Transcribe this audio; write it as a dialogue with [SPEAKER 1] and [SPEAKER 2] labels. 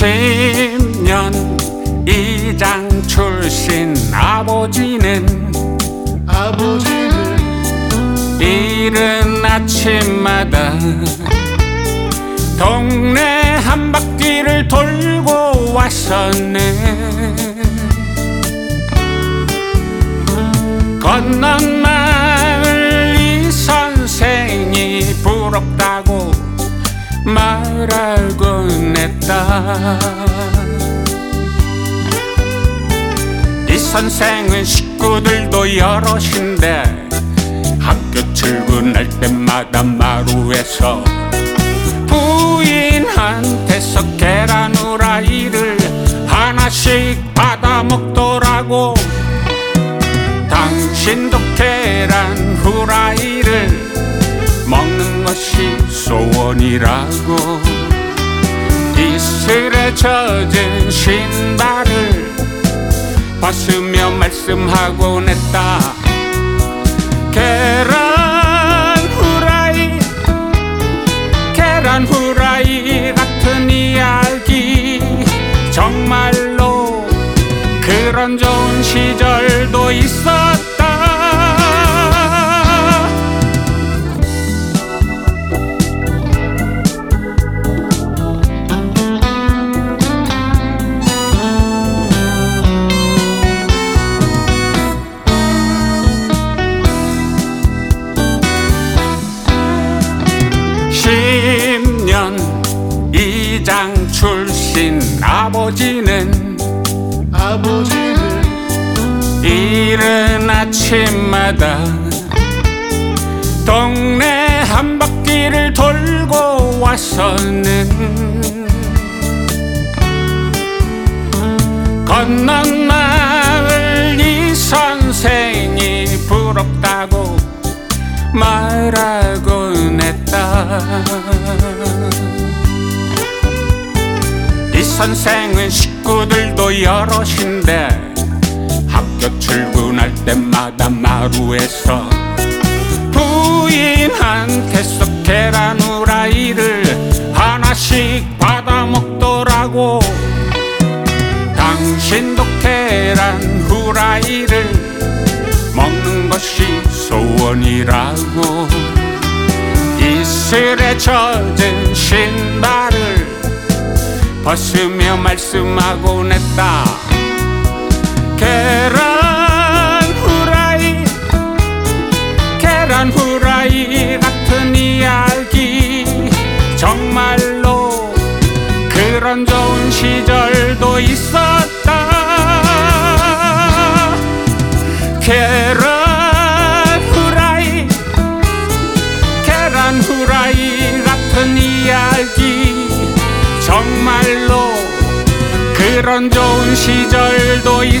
[SPEAKER 1] 10년 이장 출신 아버지는 이른 아침마다 동네 한 바퀴를 돌고 왔었네. 건넌 마을 이 선생이 부럽다고 말하곤 했다. 이 선생은 식구들도 여럿인데 학교 출근할 때마다 마루에서 부인한테서 계란 후라이를 하나씩 받아 먹더라고. 당신도 계란 후라이를 먹는 것이 소원이라고. 이슬에 젖은 신발을 벗으며 말씀하곤 했다. 계란 후라이 같은 이야기, 정말로 그런 좋은 시절도 있었다. 10년 이장 출신 아버지는 이른 아침마다 동네 한 바퀴를 돌고 와서는 건넌 마을 이 선생이 부럽다고 말하곤 했다. 이 선생은 식구들도 여럿인데 학교 출근할 때마다 마루에서 부인한테서 계란 후라이를 하나씩 받아 먹더라고. 당신도 계란 후라이를 먹는 것이 소원이라고. 이슬에 젖은 신발을 벗으며 말씀하곤 했다. 계란 후라이 같은 이야기, 정말로 그런 좋은 시절도 있었다. 계란 후라이 같은 이야기, 정말로 그런 좋은 시절도 있었다.